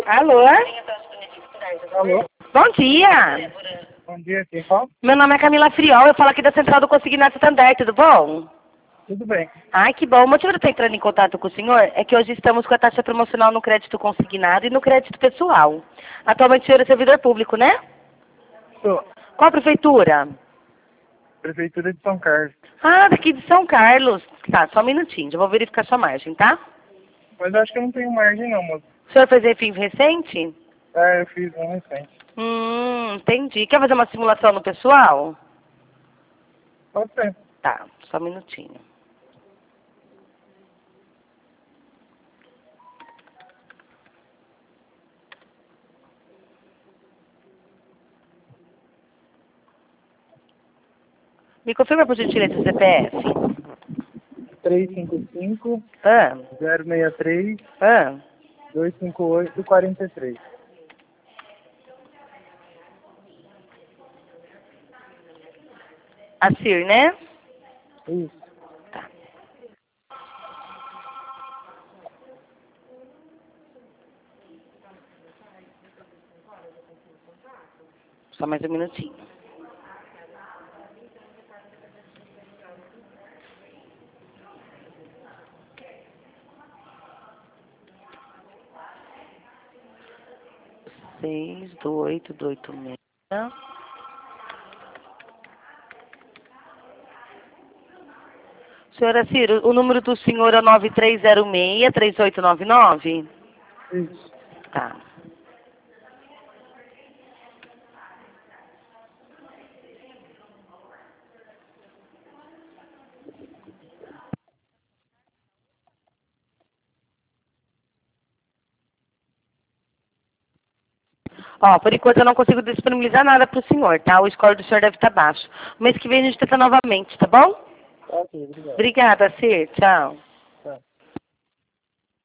Alô? Alô? Bom dia. Bom dia, quem fala? Meu nome é Camila Friol, eu falo aqui da Central do Consignado Santander, tudo bom? Tudo bem. Ai, que bom. O motivo de eu estar entrando em contato com o senhor é que hoje estamos com a taxa promocional no crédito consignado e no crédito pessoal. Atualmente o senhor é servidor público, né? Sou Qual a prefeitura? Prefeitura de São Carlos. Ah, daqui de São Carlos. Tá, só um minutinho, já vou verificar sua margem, tá? Mas acho que eu não tenho margem não, moço. O senhor fez refim recente? Eu fiz um recente. Entendi. Quer fazer uma simulação no pessoal? Pode ser. Tá, só um minutinho. Me confirma por gentileza o CPF. 355 Ah, 063 ah. 258 43. A CIR, né? Isso. Tá. Só mais um minutinho. Seis do 86. Senhora Ciro, o número do senhor é 9306-3899? Isso. Tá. Ó, por enquanto eu não consigo disponibilizar nada para o senhor, tá? O score do senhor deve estar baixo. O mês que vem a gente tenta novamente, tá bom? Ok, obrigado. Obrigada, Cir. Tchau.